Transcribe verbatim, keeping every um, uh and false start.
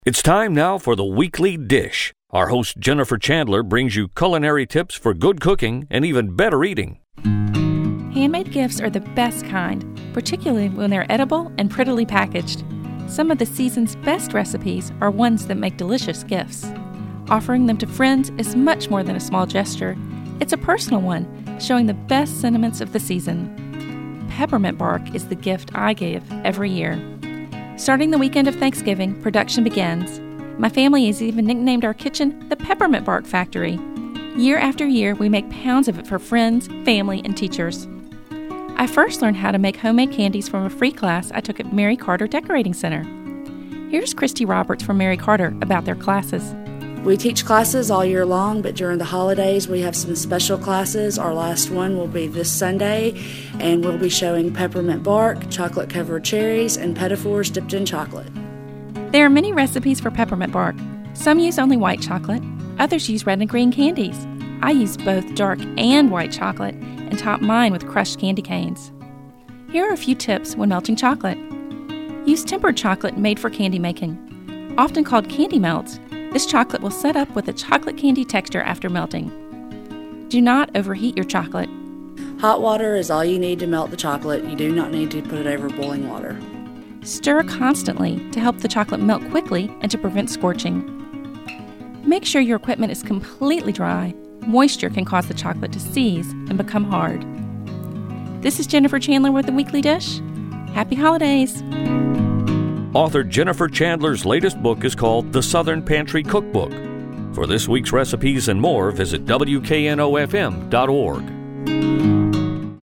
It's time now for the Weekly Dish. Our host Jennifer Chandler brings you culinary tips for good cooking and even better eating. Handmade gifts are the best kind, particularly when they're edible and prettily packaged. Some of the season's best recipes are ones that make delicious gifts. Offering them to friends is much more than a small gesture. It's a personal one, showing the best sentiments of the season. Peppermint bark is the gift I give every year. Starting the weekend of Thanksgiving, production begins. My family has even nicknamed our kitchen the Peppermint Bark Factory. Year after year, we make pounds of it for friends, family, and teachers. I first learned how to make homemade candies from a free class I took at Mary Carter Decorating Center. Here's Christy Roberts from Mary Carter about their classes. We teach classes all year long, but during the holidays we have some special classes. Our last one will be this Sunday, and we'll be showing peppermint bark, chocolate-covered cherries, and petitfours dipped in chocolate. There are many recipes for peppermint bark. Some use only white chocolate. Others use red and green candies. I use both dark and white chocolate and top mine with crushed candy canes. Here are a few tips when melting chocolate. Use tempered chocolate made for candy making. Often called candy melts, this chocolate will set up with a chocolate candy texture after melting. Do not overheat your chocolate. Hot water is all you need to melt the chocolate. You do not need to put it over boiling water. Stir constantly to help the chocolate melt quickly and to prevent scorching. Make sure your equipment is completely dry. Moisture can cause the chocolate to seize and become hard. This is Jennifer Chandler with the Weekly Dish. Happy holidays! Author Jennifer Chandler's latest book is called The Southern Pantry Cookbook. For this week's recipes and more, visit W K N O F M dot org.